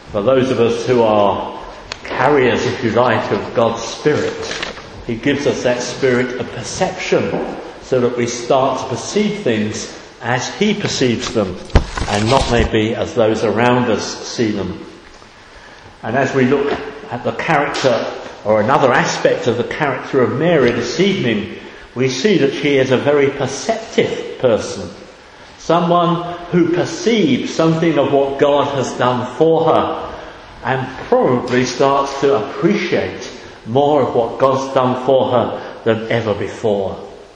For those of us who are carriers, if you like, of God's Spirit, He gives us that spirit of perception so that we start to perceive things as He perceives them and not maybe as those around us see them. And as we look at the character or another aspect of the character of Mary this evening, we see that she is a very perceptive person. Someone who perceives something of what God has done for her and probably starts to appreciate more of what God's done for her than ever before.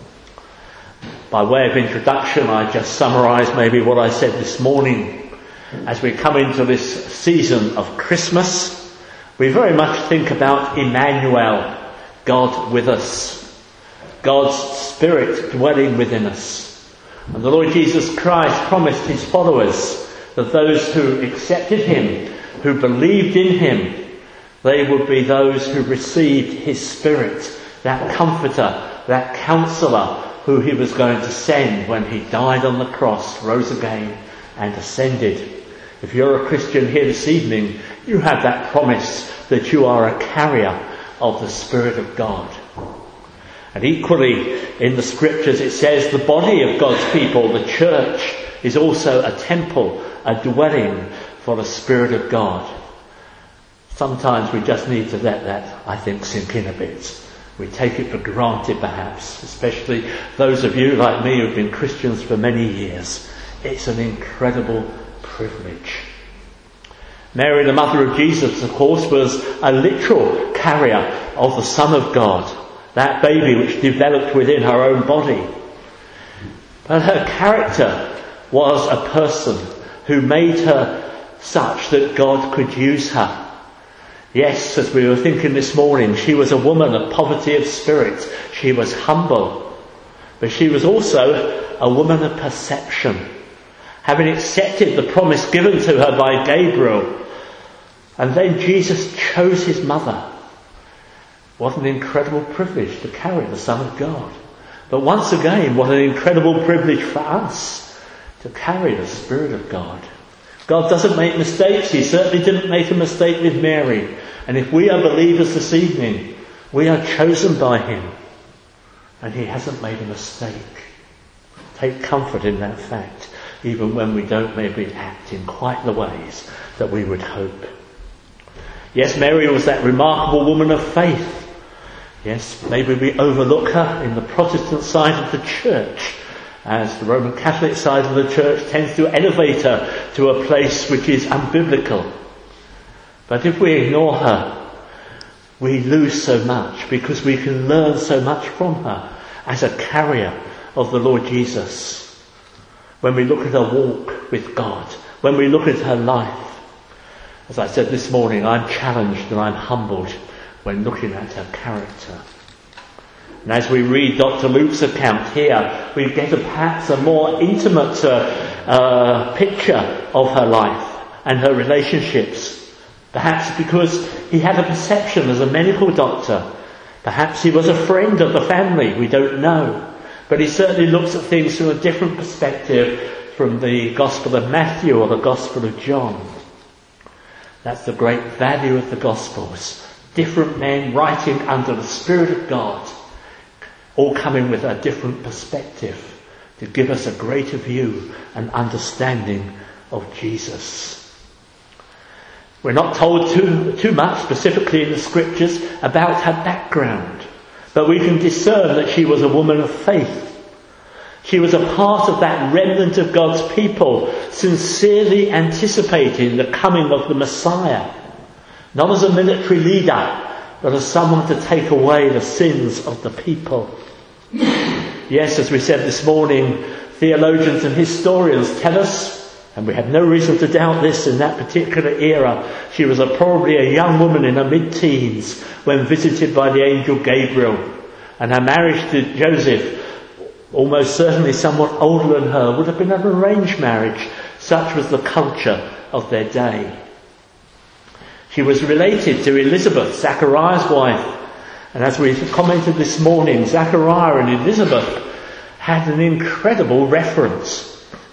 By way of introduction, I just summarise maybe what I said this morning. As we come into this season of Christmas, we very much think about Emmanuel, God with us, God's Spirit dwelling within us. And the Lord Jesus Christ promised His followers that those who accepted Him, who believed in Him, they would be those who received His Spirit, that comforter, that counsellor who He was going to send when He died on the cross, rose again and ascended. If you're a Christian here this evening, you have that promise that you are a carrier of the Spirit of God. And equally, in the Scriptures it says the body of God's people, the church, is also a temple, a dwelling for the Spirit of God. Sometimes we just need to let that, I think, sink in a bit. We take it for granted perhaps, especially those of you like me who've been Christians for many years. It's an incredible privilege. Mary, the mother of Jesus, of course, was a literal carrier of the Son of God, that baby which developed within her own body. But her character was a person who made her such that God could use her. Yes, as we were thinking this morning, she was a woman of poverty of spirit. She was humble. But she was also a woman of perception. Having accepted the promise given to her by Gabriel, and then Jesus chose His mother. What an incredible privilege to carry the Son of God. But once again, what an incredible privilege for us to carry the Spirit of God. God doesn't make mistakes. He certainly didn't make a mistake with Mary. And if we are believers this evening, we are chosen by Him. And He hasn't made a mistake. Take comfort in that fact, even when we don't maybe act in quite the ways that we would hope. Yes, Mary was that remarkable woman of faith. Yes, maybe we overlook her in the Protestant side of the church, as the Roman Catholic side of the church tends to elevate her to a place which is unbiblical. But if we ignore her, we lose so much, because we can learn so much from her as a carrier of the Lord Jesus. When we look at her walk with God, when we look at her life, as I said this morning, I'm challenged and I'm humbled when looking at her character. And as we read Dr. Luke's account here, we get perhaps a more intimate picture of her life and her relationships. Perhaps because he had a perception as a medical doctor. Perhaps he was a friend of the family, we don't know. But he certainly looks at things from a different perspective from the Gospel of Matthew or the Gospel of John. That's the great value of the Gospels. Different men writing under the Spirit of God, all coming with a different perspective to give us a greater view and understanding of Jesus. We're not told too much specifically in the Scriptures about her background, but we can discern that she was a woman of faith. She was a part of that remnant of God's people, sincerely anticipating the coming of the Messiah. Not as a military leader, but as someone to take away the sins of the people. Yes, as we said this morning, theologians and historians tell us, and we have no reason to doubt this in that particular era, she was probably a young woman in her mid-teens when visited by the angel Gabriel. And her marriage to Joseph, almost certainly somewhat older than her, would have been an arranged marriage. Such was the culture of their day. She was related to Elizabeth, Zachariah's wife. And as we commented this morning, Zachariah and Elizabeth had an incredible reference.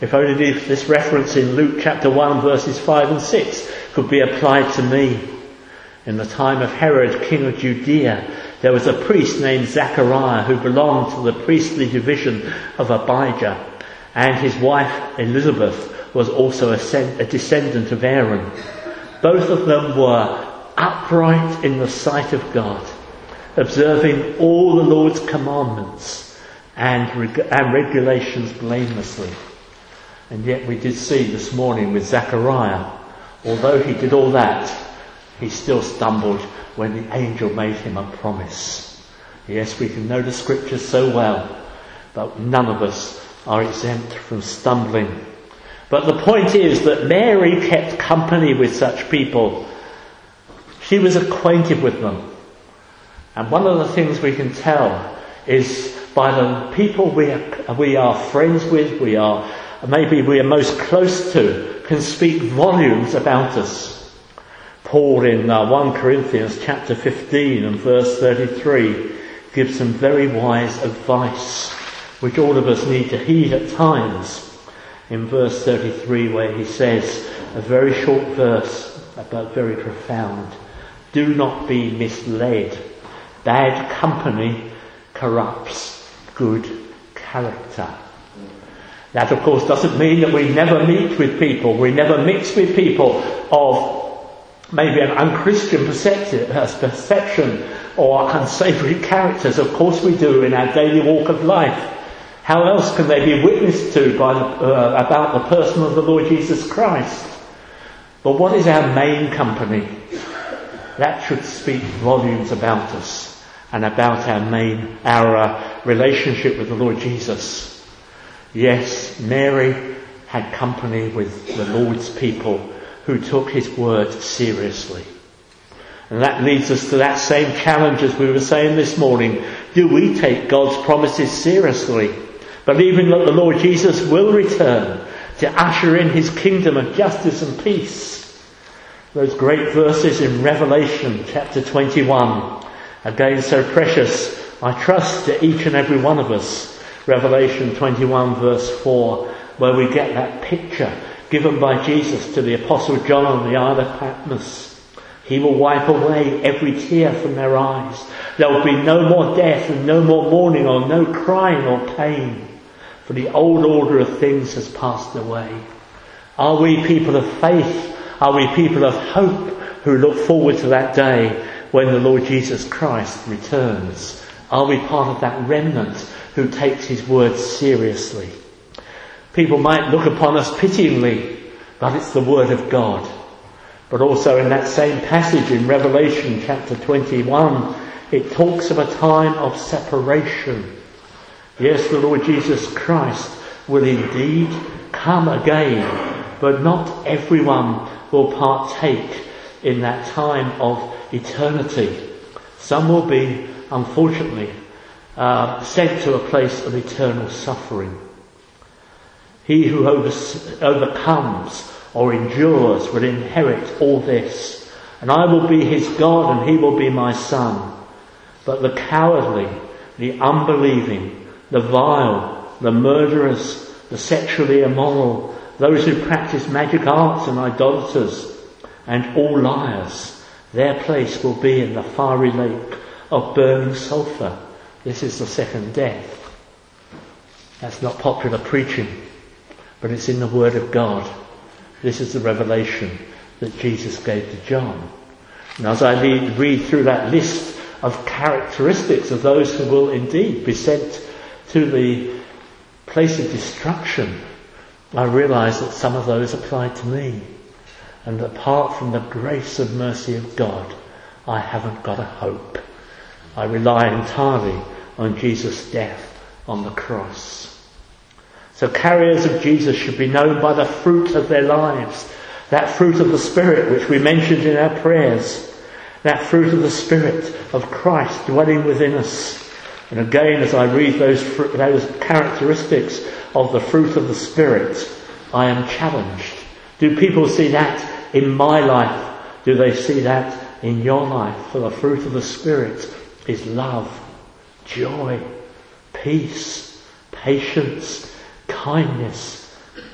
If only this reference in Luke chapter 1 verses 5 and 6 could be applied to me. In the time of Herod, king of Judea, there was a priest named Zachariah who belonged to the priestly division of Abijah, and his wife Elizabeth was also a descendant of Aaron. Both of them were upright in the sight of God, observing all the Lord's commandments and regulations blamelessly. And yet we did see this morning with Zechariah, although he did all that, he still stumbled when the angel made him a promise. Yes, we can know the scriptures so well, but none of us are exempt from stumbling. But the point is that Mary kept company with such people. She was acquainted with them. And one of the things we can tell is by the people we are friends with, we are most close to, can speak volumes about us. Paul in 1 Corinthians chapter 15 and verse 33 gives some very wise advice, which all of us need to heed at times. In verse 33 where he says, a very short verse, but very profound, do not be misled. Bad company corrupts good character. That, of course, doesn't mean that we never meet with people, we never mix with people of maybe an unchristian perception or unsavoury characters. Of course we do in our daily walk of life. How else can they be witnessed to about the person of the Lord Jesus Christ? But what is our main company? That should speak volumes about us and about our relationship with the Lord Jesus. Yes, Mary had company with the Lord's people who took his word seriously. And that leads us to that same challenge as we were saying this morning. Do we take God's promises seriously, believing that the Lord Jesus will return to usher in his kingdom of justice and peace? Those great verses in Revelation chapter 21, again so precious, I trust, to each and every one of us. Revelation 21 verse 4, where we get that picture given by Jesus to the Apostle John on the Isle of Patmos. He will wipe away every tear from their eyes. There will be no more death and no more mourning or no crying or pain, for the old order of things has passed away. Are we people of faith? Are we people of hope who look forward to that day when the Lord Jesus Christ returns? Are we part of that remnant who takes his word seriously? People might look upon us pityingly, but it's the word of God. But also in that same passage in Revelation chapter 21, it talks of a time of separation. Yes, the Lord Jesus Christ will indeed come again, but not everyone will partake in that time of eternity. Some will be, unfortunately, sent to a place of eternal suffering. He who overcomes or endures will inherit all this, and I will be his God and he will be my son. But the cowardly, the unbelieving, the vile, the murderers, the sexually immoral, those who practice magic arts and idolaters, and all liars, their place will be in the fiery lake of burning sulphur. This is the second death. That's not popular preaching, but it's in the Word of God. This is the revelation that Jesus gave to John. And as I read through that list of characteristics of those who will indeed be sent to the place of destruction, I realise that some of those apply to me. And apart from the grace and mercy of God, I haven't got a hope. I rely entirely on Jesus' death on the cross. So carriers of Jesus should be known by the fruit of their lives. That fruit of the Spirit which we mentioned in our prayers. That fruit of the Spirit of Christ dwelling within us. And again, as I read those characteristics of the fruit of the Spirit, I am challenged. Do people see that in my life? Do they see that in your life? For the fruit of the Spirit is love, joy, peace, patience, kindness,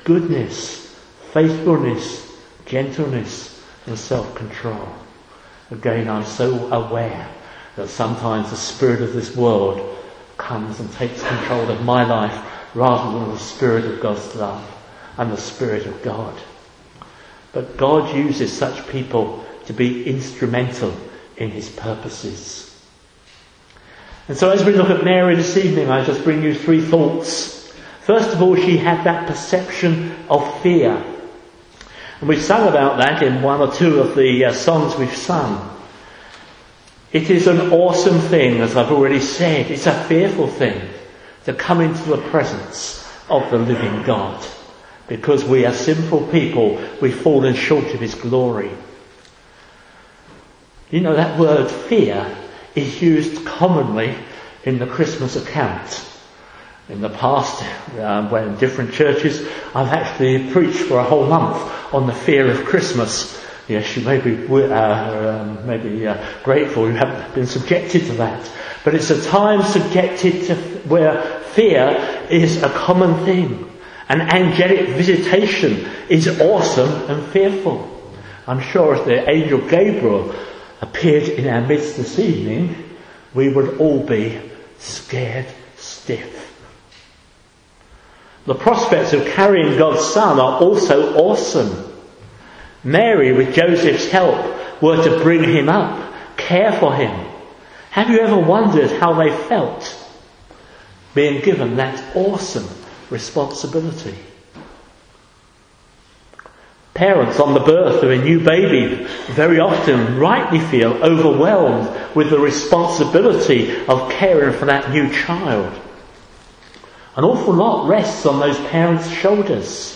goodness, faithfulness, gentleness, and self-control. Again, I'm so aware that sometimes the spirit of this world comes and takes control of my life rather than the spirit of God's love and the spirit of God. But God uses such people to be instrumental in his purposes. And so as we look at Mary this evening, I just bring you three thoughts. First of all, she had that perception of fear. And we've sung about that in one or two of the songs we've sung. It is an awesome thing, as I've already said. It's a fearful thing to come into the presence of the living God. Because we are sinful people, we've fallen short of his glory. You know, that word fear is used commonly in the Christmas account. In the past, when in different churches, I've actually preached for a whole month on the fear of Christmas. Yes, you may be grateful you haven't been subjected to that. But it's a time subjected to where fear is a common thing. An angelic visitation is awesome and fearful. I'm sure if the angel Gabriel appeared in our midst this evening, we would all be scared stiff. The prospects of carrying God's Son are also awesome. Mary, with Joseph's help, were to bring him up, care for him. Have you ever wondered how they felt being given that awesome responsibility? Parents on the birth of a new baby very often rightly feel overwhelmed with the responsibility of caring for that new child. An awful lot rests on those parents' shoulders.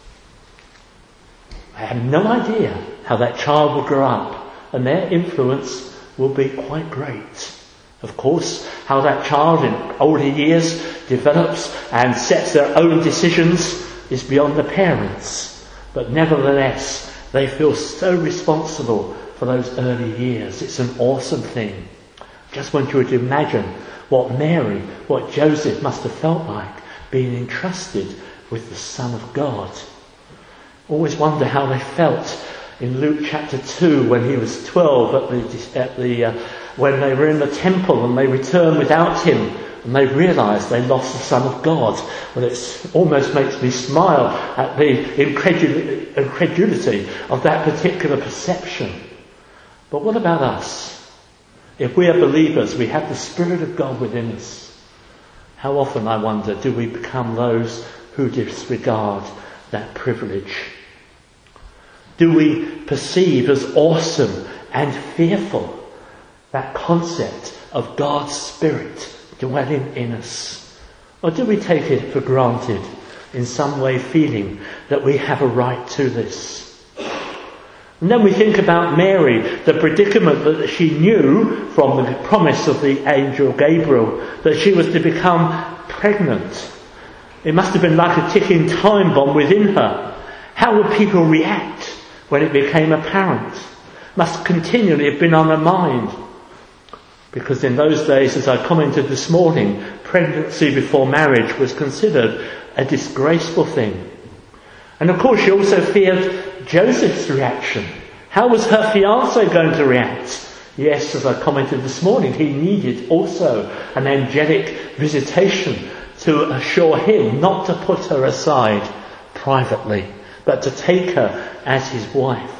They have no idea how that child will grow up, and their influence will be quite great. Of course, how that child in older years develops and sets their own decisions is beyond the parents. But nevertheless, they feel so responsible for those early years. It's an awesome thing. Just want you to imagine what Mary, what Joseph must have felt like being entrusted with the Son of God. Always wonder how they felt in Luke chapter 2 when he was 12 when they were in the temple and they returned without him and they realised they lost the Son of God. Well, it almost makes me smile at the incredulity of that particular perception. But what about us? If we are believers, we have the Spirit of God within us. How often, I wonder, do we become those who disregard that privilege? Do we perceive as awesome and fearful that concept of God's Spirit dwelling in us? Or do we take it for granted, in some way feeling that we have a right to this? And then we think about Mary, the predicament that she knew from the promise of the angel Gabriel that she was to become pregnant. It must have been like a ticking time bomb within her. How would people react when it became apparent? Must continually have been on her mind. Because in those days, as I commented this morning, pregnancy before marriage was considered a disgraceful thing. And of course she also feared Joseph's reaction. How was her fiancé going to react? Yes, as I commented this morning, he needed also an angelic visitation to assure him not to put her aside privately, but to take her as his wife.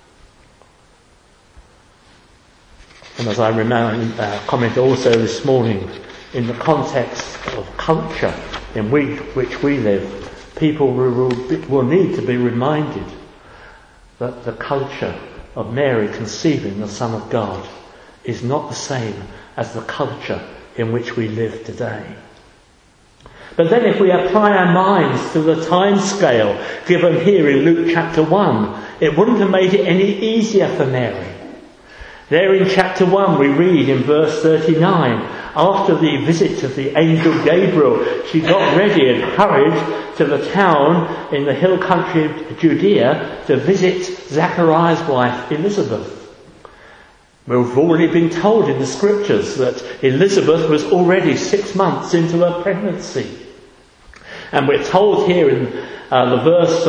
And as I comment also this morning, in the context of culture in which we live, people will need to be reminded that the culture of Mary conceiving the Son of God is not the same as the culture in which we live today. But then if we apply our minds to the time scale given here in Luke chapter 1, it wouldn't have made it any easier for Mary. There in chapter 1 we read in verse 39, after the visit of the angel Gabriel, she got ready and hurried to the town in the hill country of Judea to visit Zachariah's wife Elizabeth. We've already been told in the scriptures that Elizabeth was already 6 months into her pregnancy. And we're told here in the verse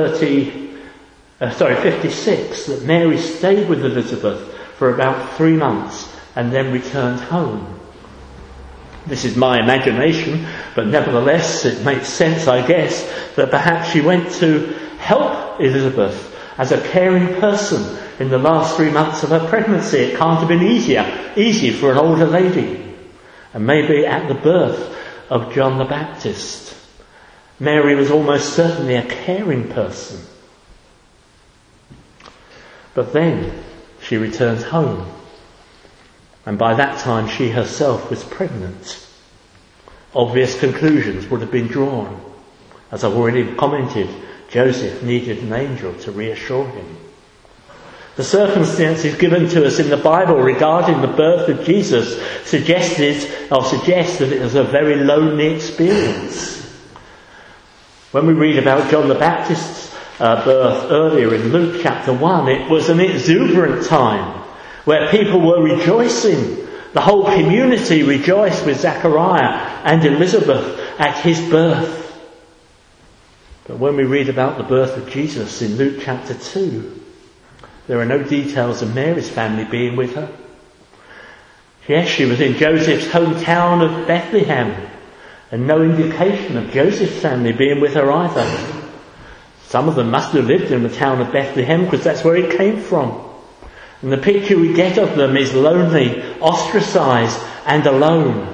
56 that Mary stayed with Elizabeth for about 3 months and then returned home. This is my imagination, but nevertheless it makes sense, I guess, that perhaps she went to help Elizabeth as a caring person in the last 3 months of her pregnancy. It can't have been easy for an older lady. And maybe at the birth of John the Baptist, Mary was almost certainly a caring person. But then she returned home. And by that time she herself was pregnant. Obvious conclusions would have been drawn. As I've already commented, Joseph needed an angel to reassure him. The circumstances given to us in the Bible regarding the birth of Jesus suggest that it was a very lonely experience. When we read about John the Baptist's birth earlier in Luke chapter 1, it was an exuberant time where people were rejoicing. The whole community rejoiced with Zechariah and Elizabeth at his birth. But when we read about the birth of Jesus in Luke chapter 2, there are no details of Mary's family being with her. Yes, she was in Joseph's hometown of Bethlehem, and no indication of Joseph's family being with her either. Some of them must have lived in the town of Bethlehem because that's where it came from. And the picture we get of them is lonely, ostracised and alone.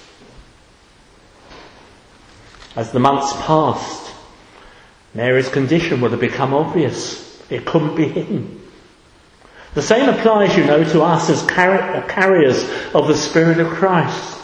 As the months passed, Mary's condition would have become obvious. It couldn't be hidden. The same applies, to us as carriers of the Spirit of Christ.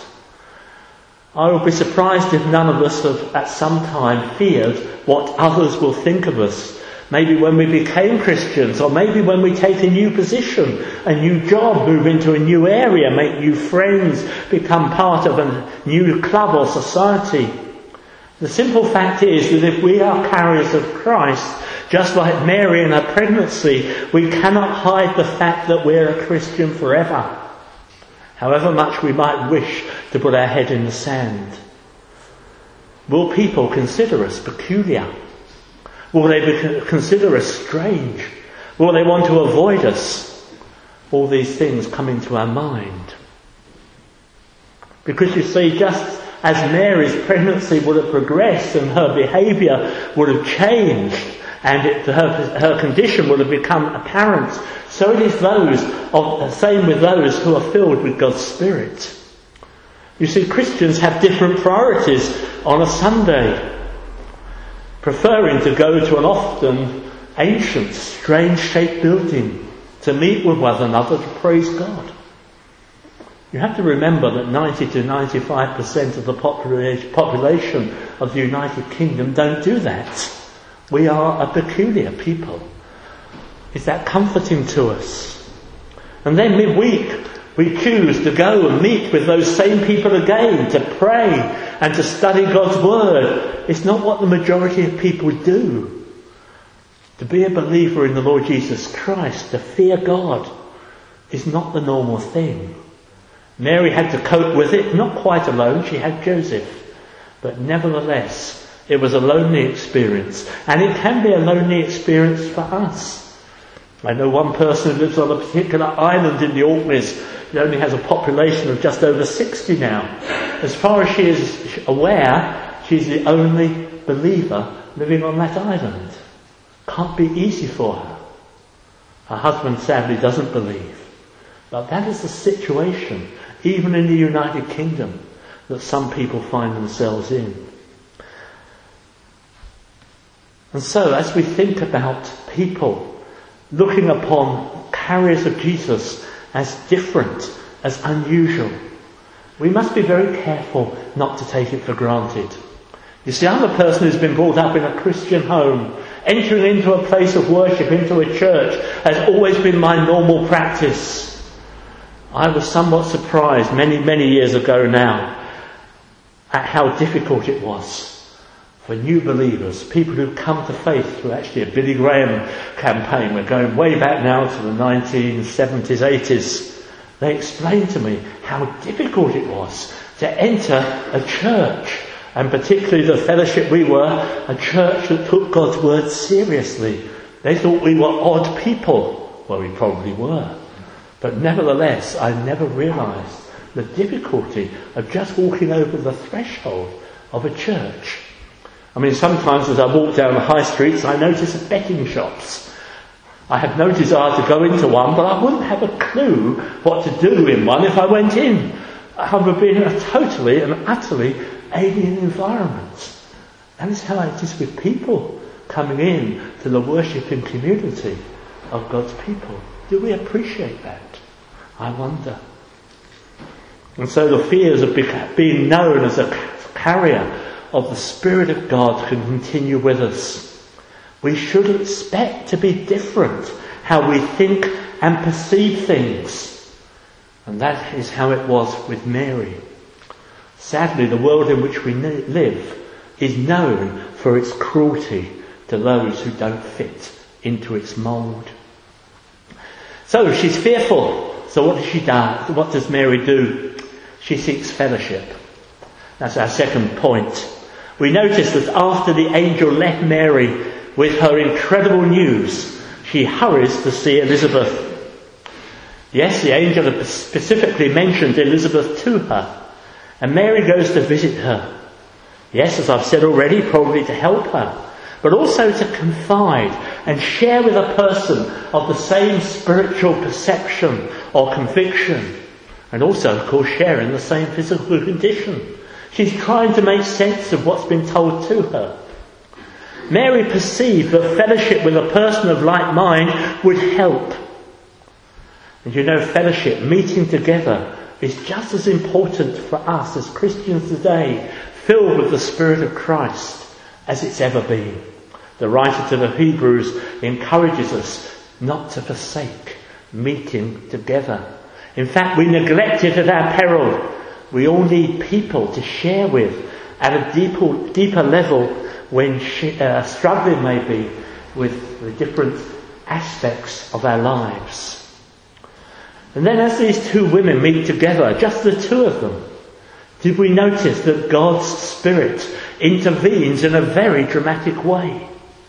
I would be surprised if none of us have at some time feared what others will think of us. Maybe when we became Christians, or maybe when we take a new position, a new job, move into a new area, make new friends, become part of a new club or society. The simple fact is that if we are carriers of Christ, just like Mary in her pregnancy, we cannot hide the fact that we're a Christian forever, however much we might wish to put our head in the sand. Will people consider us peculiar? Will they consider us strange? Will they want to avoid us? All these things come into our mind. Because you see, just as Mary's pregnancy would have progressed and her behaviour would have changed and her condition would have become apparent, so it is the same with those who are filled with God's Spirit. You see, Christians have different priorities on a Sunday, preferring to go to an often ancient, strange-shaped building to meet with one another to praise God. You have to remember that 90 to 95% of the population of the United Kingdom don't do that. We are a peculiar people. Is that comforting to us? And then midweek, we choose to go and meet with those same people again, to pray and to study God's Word. It's not what the majority of people do. To be a believer in the Lord Jesus Christ, to fear God, is not the normal thing. Mary had to cope with it, not quite alone, she had Joseph. But nevertheless, it was a lonely experience. And it can be a lonely experience for us. I know one person who lives on a particular island in the Orkneys. It only has a population of just over 60 now. As far as she is aware, she's the only believer living on that island. Can't be easy for her. Her husband sadly doesn't believe. But that is the situation, even in the United Kingdom, that some people find themselves in. And so, as we think about people looking upon carriers of Jesus as different, as unusual, we must be very careful not to take it for granted. You see, I'm a person who's been brought up in a Christian home. Entering into a place of worship, into a church, has always been my normal practice. I was somewhat surprised many years ago now at how difficult it was for new believers, people who've come to faith through actually a Billy Graham campaign. We're going way back now to the 1970s, 80s. They explained to me how difficult it was to enter a church And particularly the fellowship we were, a church that took God's word seriously. They thought we were odd people. Well, we probably were. But nevertheless, I never realised the difficulty of just walking over the threshold of a church. I mean, sometimes as I walk down the high streets, I notice betting shops. I had no desire to go into one, but I wouldn't have a clue what to do in one if I went in. I would be in a totally and utterly alien environment. And it's how it is with people coming in to the worshipping community of God's people. Do we appreciate that? I wonder. And so the fears of being known as a carrier of the Spirit of God can continue with us. We should expect to be different how we think and perceive things. And that is how it was with Mary. Sadly, the world in which we live is known for its cruelty to those who don't fit into its mould. So she's fearful. So what does she do? What does Mary do? She seeks fellowship. That's our second point. We notice that after the angel left Mary with her incredible news, she hurries to see Elizabeth. Yes, the angel had specifically mentioned Elizabeth to her, and Mary goes to visit her. Yes, as I've said already, probably to help her, but also to confide and share with a person of the same spiritual perception or conviction, and also, of course, sharing the same physical condition. She's trying to make sense of what's been told to her. Mary perceived that fellowship with a person of like mind would help. And you know, fellowship, meeting together, is just as important for us as Christians today, filled with the Spirit of Christ, as it's ever been. The writer to the Hebrews encourages us not to forsake meeting together. In fact, we neglect it at our peril. We all need people to share with at a deeper level when struggling maybe with the different aspects of our lives. And then as these two women meet together, just the two of them, did we notice that God's Spirit intervenes in a very dramatic way?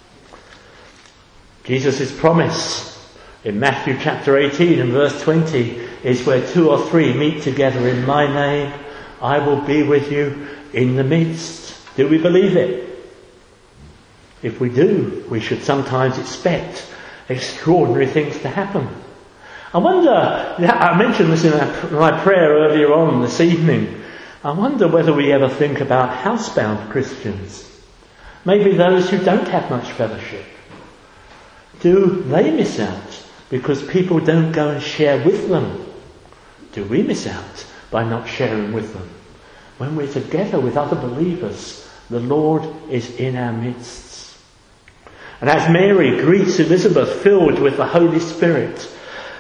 Jesus' promise in Matthew chapter 18 and verse 20 is where 2 or 3 meet together in my name, I will be with you in the midst. Do we believe it? If we do, we should sometimes expect extraordinary things to happen. I wonder, I mentioned this in my prayer earlier on this evening, I wonder whether we ever think about housebound Christians. Maybe those who don't have much fellowship. Do they miss out because people don't go and share with them? Do we miss out by not sharing with them? When we're together with other believers, the Lord is in our midst. And as Mary greets Elizabeth filled with the Holy Spirit,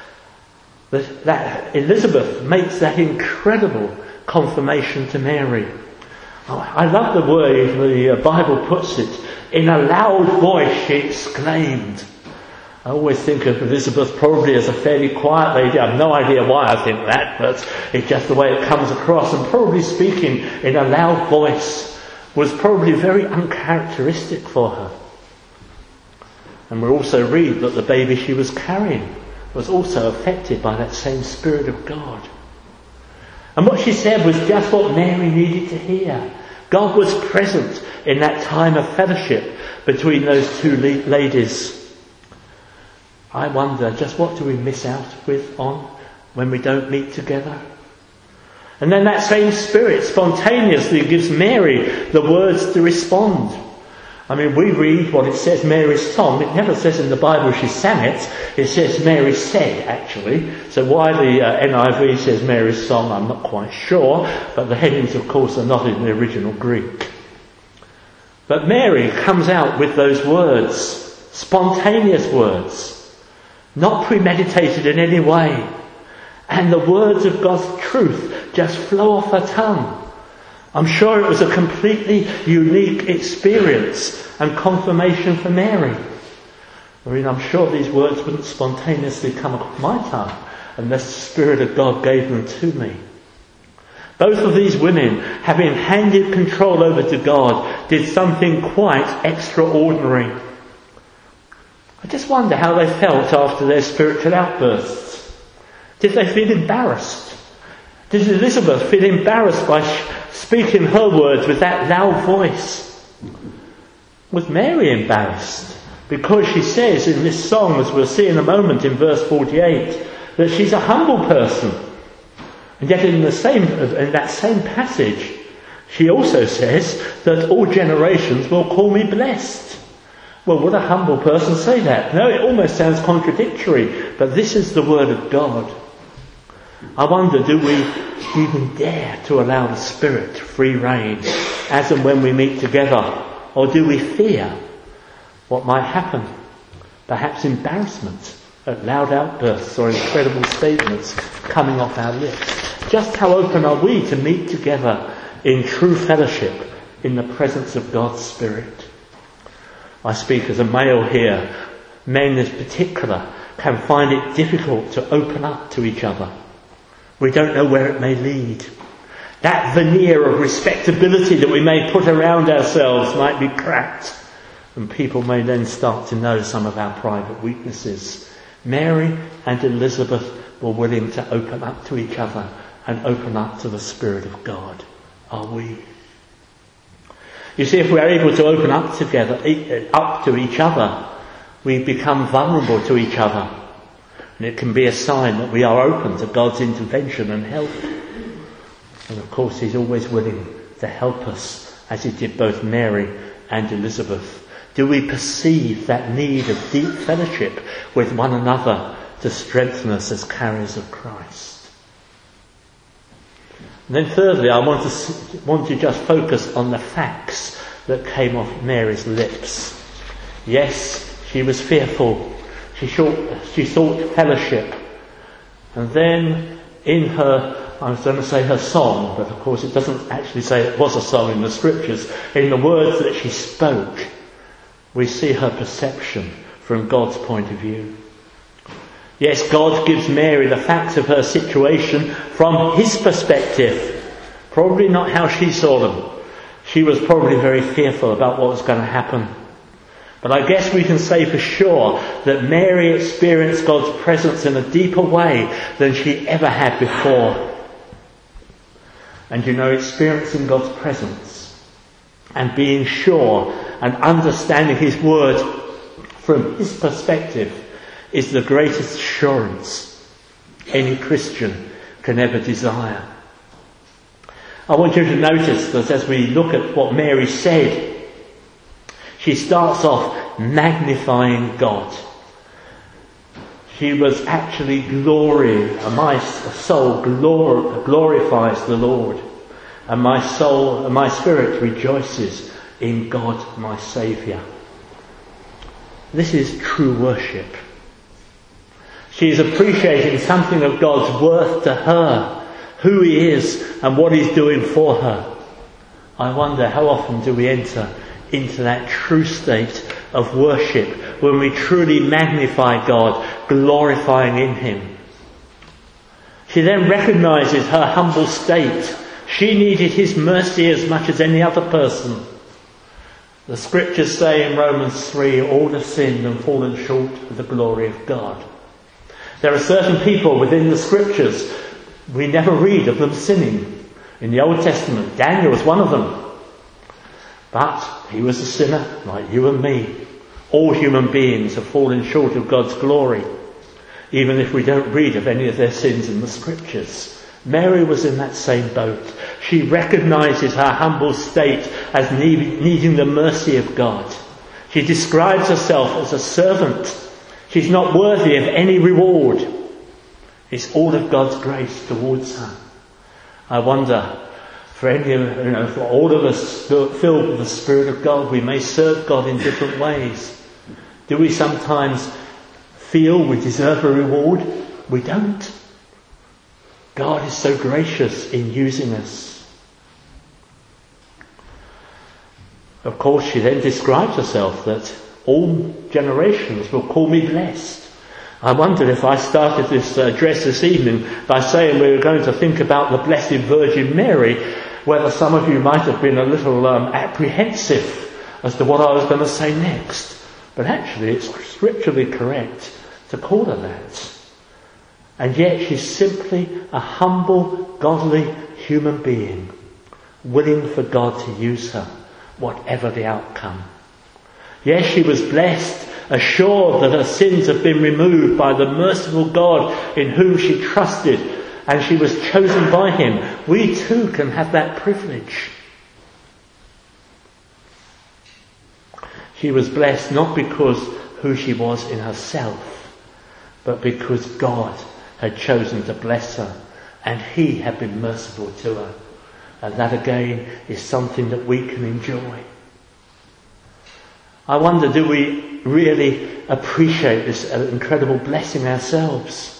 that Elizabeth makes that incredible confirmation to Mary. I love the way the Bible puts it. In a loud voice she exclaimed. I always think of Elizabeth probably as a fairly quiet lady. I have no idea why I think that, but it's just the way it comes across. And probably speaking in a loud voice was probably very uncharacteristic for her. And we also read that the baby she was carrying was also affected by that same Spirit of God. And what she said was just what Mary needed to hear. God was present in that time of fellowship between those two ladies. I wonder, just what do we miss out on when we don't meet together? And then that same Spirit spontaneously gives Mary the words to respond. I mean, we read what it says Mary's song. It never says in the Bible she sang it. It says Mary said, actually. So why the NIV says Mary's song, I'm not quite sure. But the headings, of course, are not in the original Greek. But Mary comes out with those words, spontaneous words, not premeditated in any way. And the words of God's truth just flow off her tongue. I'm sure it was a completely unique experience and confirmation for Mary. I mean, I'm sure these words wouldn't spontaneously come off my tongue unless the Spirit of God gave them to me. Both of these women, having handed control over to God, did something quite extraordinary. I just wonder how they felt after their spiritual outbursts. Did they feel embarrassed? Did Elizabeth feel embarrassed by speaking her words with that loud voice? Was Mary embarrassed? Because she says in this song, as we'll see in a moment in verse 48, that she's a humble person. And yet in that same passage, she also says that all generations will call me blessed. Well, would a humble person say that? No, it almost sounds contradictory, but this is the word of God. I wonder, do we even dare to allow the Spirit free rein as and when we meet together? Or do we fear what might happen? Perhaps embarrassment at loud outbursts or incredible statements coming off our lips. Just how open are we to meet together in true fellowship in the presence of God's Spirit? I speak as a male here. Men in particular can find it difficult to open up to each other. We don't know where it may lead. That veneer of respectability that we may put around ourselves might be cracked, and people may then start to know some of our private weaknesses. Mary and Elizabeth were willing to open up to each other and open up to the Spirit of God. Are we? You see, if we are able to open up to each other, we become vulnerable to each other. And it can be a sign that we are open to God's intervention and help. And of course, He's always willing to help us, as He did both Mary and Elizabeth. Do we perceive that need of deep fellowship with one another to strengthen us as carriers of Christ? And then thirdly, I want to just focus on the facts that came off Mary's lips. Yes, she was fearful. She sought fellowship. And then in her, I was going to say her song, but of course it doesn't actually say it was a song in the scriptures. In the words that she spoke, we see her perception from God's point of view. Yes, God gives Mary the facts of her situation from His perspective. Probably not how she saw them. She was probably very fearful about what was going to happen. But I guess we can say for sure that Mary experienced God's presence in a deeper way than she ever had before. And you know, experiencing God's presence and being sure and understanding His word from His perspective is the greatest assurance any Christian can ever desire. I want you to notice that as we look at what Mary said, she starts off magnifying God. She was actually glorying. My soul glorifies the Lord, and my soul and my spirit rejoices in God, my Saviour. This is true worship. She is appreciating something of God's worth to her, who He is and what He's doing for her. I wonder, how often do we enter into that true state of worship when we truly magnify God, glorifying in Him? She then recognises her humble state. She needed His mercy as much as any other person. The scriptures say in Romans 3, all have sinned and fallen short of the glory of God. There are certain people within the scriptures, we never read of them sinning. In the Old Testament, Daniel was one of them. But he was a sinner like you and me. All human beings have fallen short of God's glory, even if we don't read of any of their sins in the scriptures. Mary was in that same boat. She recognises her humble state as needing the mercy of God. She describes herself as a servant. She's not worthy of any reward. It's all of God's grace towards her. I wonder, for all of us filled with the Spirit of God, we may serve God in different ways. Do we sometimes feel we deserve a reward? We don't. God is so gracious in using us. Of course, she then describes herself that all generations will call me blessed. I wondered if I started this address this evening by saying we were going to think about the Blessed Virgin Mary, whether some of you might have been a little apprehensive as to what I was going to say next. But actually it's scripturally correct to call her that. And yet she's simply a humble, godly human being, willing for God to use her, whatever the outcome. Yes, she was blessed, assured that her sins have been removed by the merciful God in whom she trusted, and she was chosen by him. We too can have that privilege. She was blessed not because who she was in herself, but because God had chosen to bless her, and he had been merciful to her. And that again is something that we can enjoy. I wonder, do we really appreciate this incredible blessing ourselves?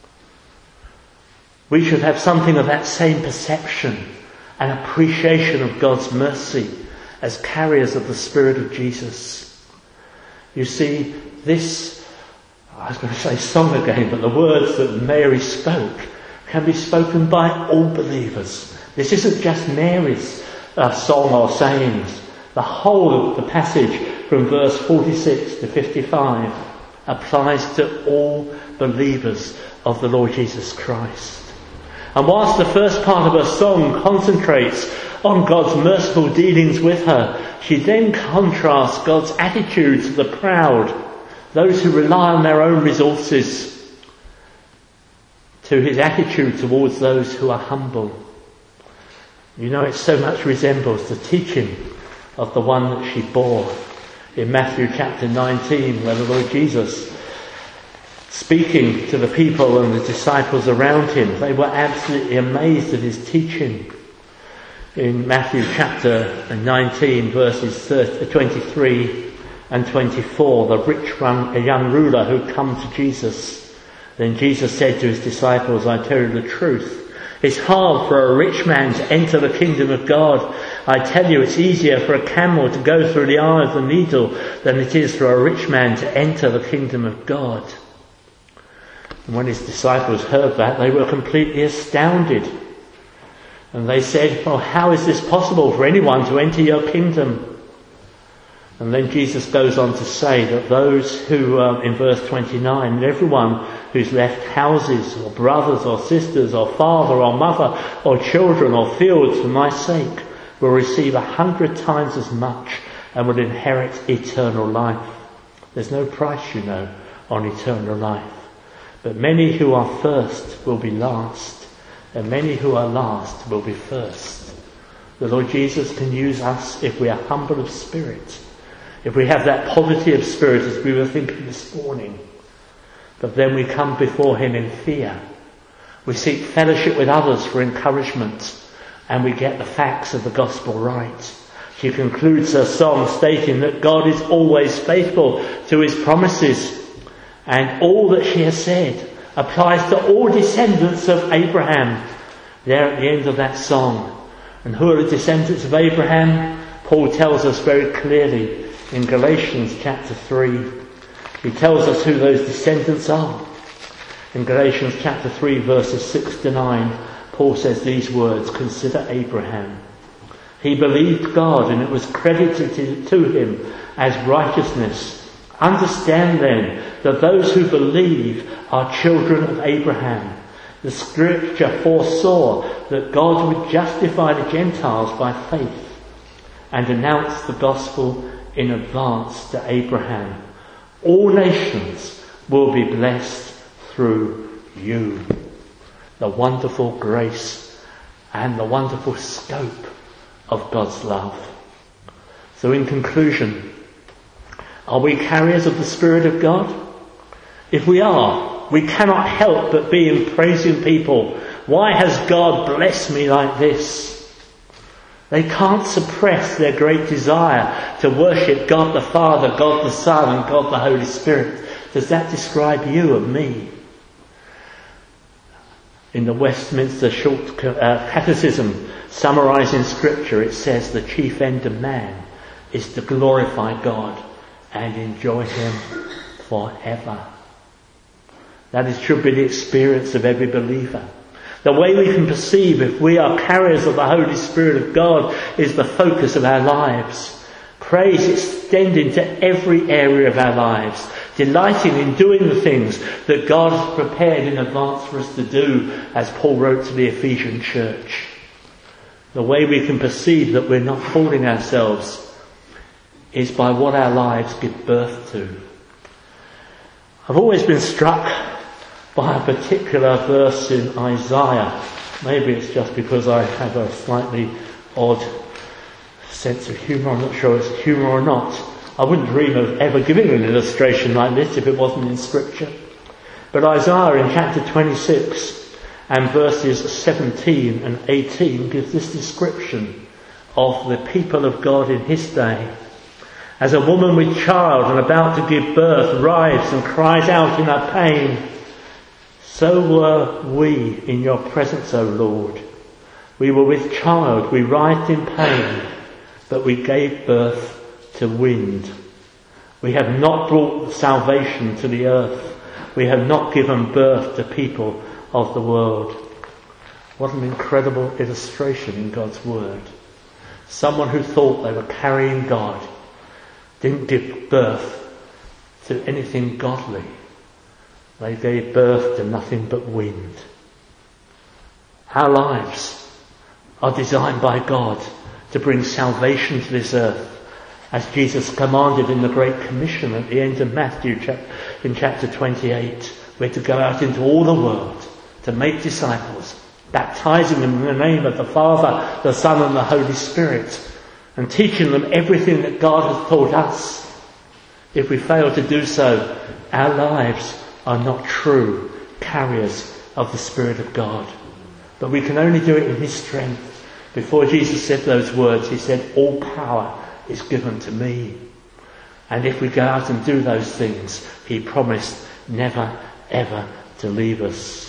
We should have something of that same perception and appreciation of God's mercy as carriers of the Spirit of Jesus. You see, this, I was going to say song again, but the words that Mary spoke can be spoken by all believers. This isn't just Mary's song or sayings. The whole of the passage from verse 46 to 55 applies to all believers of the Lord Jesus Christ. And whilst the first part of her song concentrates on God's merciful dealings with her, she then contrasts God's attitude to the proud, those who rely on their own resources, to his attitude towards those who are humble. You know, it so much resembles the teaching of the one that she bore in Matthew chapter 19, where the Lord Jesus, speaking to the people and the disciples around him, they were absolutely amazed at his teaching. In Matthew chapter 19, verses 23 and 24, the rich young ruler who come to Jesus. Then Jesus said to his disciples, I tell you the truth. It's hard for a rich man to enter the kingdom of God. I tell you, it's easier for a camel to go through the eye of the needle than it is for a rich man to enter the kingdom of God. And when his disciples heard that, they were completely astounded. And they said, well, how is this possible for anyone to enter your kingdom? And then Jesus goes on to say that those who, in verse 29, everyone who's left houses or brothers or sisters or father or mother or children or fields for my sake will receive 100 times as much and will inherit eternal life. There's no price, you know, on eternal life. But many who are first will be last, and many who are last will be first. The Lord Jesus can use us if we are humble of spirit, if we have that poverty of spirit as we were thinking this morning. But then we come before him in fear. We seek fellowship with others for encouragement, and we get the facts of the gospel right. She concludes her song stating that God is always faithful to his promises, and all that she has said applies to all descendants of Abraham. There at the end of that song. And who are the descendants of Abraham? Paul tells us very clearly in Galatians chapter 3. He tells us who those descendants are. In Galatians chapter 3 verses 6 to 9, Paul says these words, consider Abraham. He believed God and it was credited to him as righteousness. Understand then that those who believe are children of Abraham. The scripture foresaw that God would justify the Gentiles by faith and announce the gospel in advance to Abraham. All nations will be blessed through you. The wonderful grace and the wonderful scope of God's love. So in conclusion, are we carriers of the Spirit of God? If we are, we cannot help but be in praising people. Why has God blessed me like this? They can't suppress their great desire to worship God the Father, God the Son and God the Holy Spirit. Does that describe you and me? In the Westminster Short Catechism, summarising Scripture, it says the chief end of man is to glorify God and enjoy him forever. should be the experience of every believer. The way we can perceive if we are carriers of the Holy Spirit of God is the focus of our lives. Praise extending to every area of our lives, delighting in doing the things that God has prepared in advance for us to do, as Paul wrote to the Ephesian church. The way we can perceive that we're not fooling ourselves is by what our lives give birth to. I've always been struck by a particular verse in Isaiah. Maybe it's just because I have a slightly odd sense of humour. I'm not sure it's humour or not. I wouldn't dream of ever giving an illustration like this if it wasn't in Scripture. But Isaiah in chapter 26 and verses 17 and 18 gives this description of the people of God in his day. As a woman with child and about to give birth writhes and cries out in her pain, so were we in your presence, O Lord. We were with child, we writhed in pain, but we gave birth to wind. We have not brought salvation to the earth. We have not given birth to people of the world. What an incredible illustration in God's word. Someone who thought they were carrying God didn't give birth to anything godly. They gave birth to nothing but wind. Our lives are designed by God to bring salvation to this earth, as Jesus commanded in the Great Commission at the end of Matthew in chapter 28. We're to go out into all the world to make disciples, baptizing them in the name of the Father, the Son and the Holy Spirit, and teaching them everything that God has taught us. If we fail to do so, our lives are not true carriers of the Spirit of God. But we can only do it in his strength. Before Jesus said those words, he said, all power is given to me. And if we go out and do those things, he promised never, ever to leave us.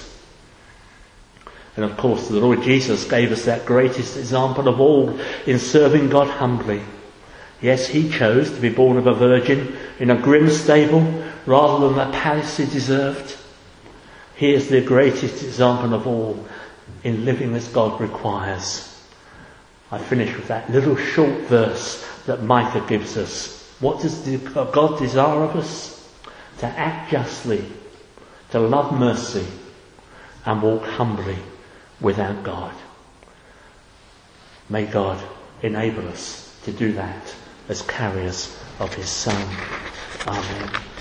And of course, the Lord Jesus gave us that greatest example of all in serving God humbly. Yes, he chose to be born of a virgin in a grim stable rather than the palace he deserved. He is the greatest example of all in living as God requires. I finish with that little short verse that Micah gives us. What does God desire of us? To act justly, to love mercy, and walk humbly with our God. May God enable us to do that as carriers of his Son. Amen.